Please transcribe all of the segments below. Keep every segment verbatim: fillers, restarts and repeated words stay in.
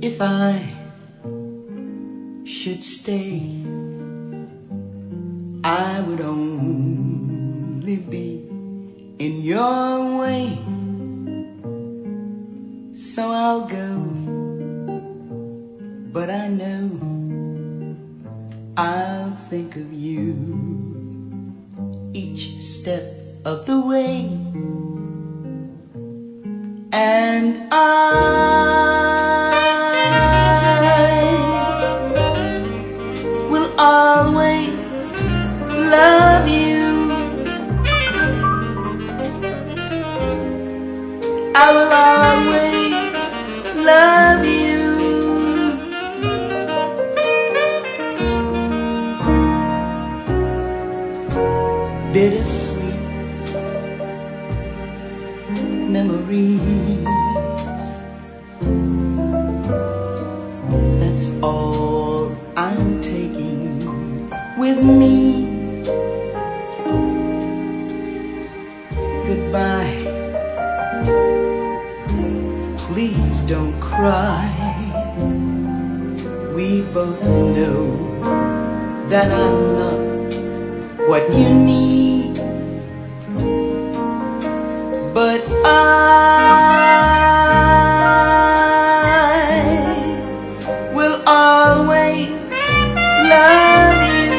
If I should stay, I would only be in your way. So I'll go, but I know I'll think of you each step of the way. And I will always love you. I will always love you. Bittersweet memories, that's all I'm taking with me. Goodbye, please don't cry. We both know that I'm not what you need, but I will always love you.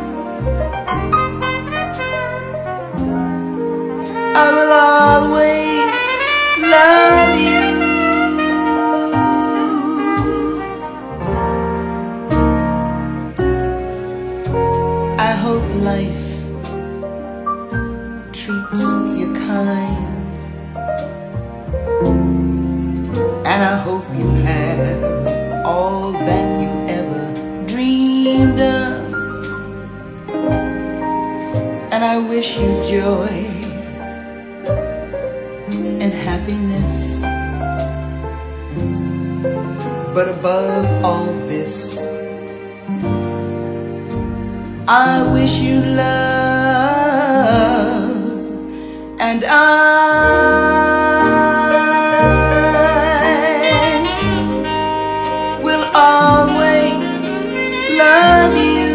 I will always love you. I hope life treats you kind, and I hope you have all that you ever dreamed of. And I wish you joy and happiness, but above all this, I wish you love. And I will always love you.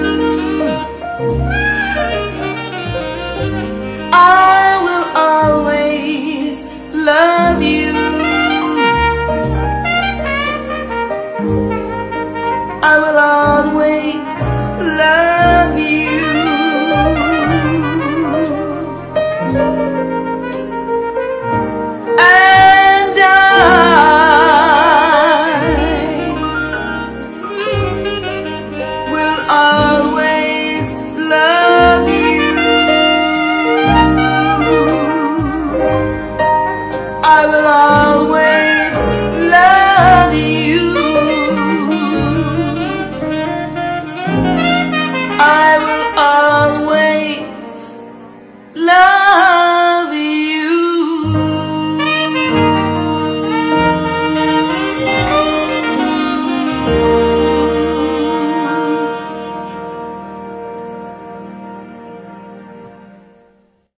I will always love you. I will always love you. And I will always love you. I will always love you.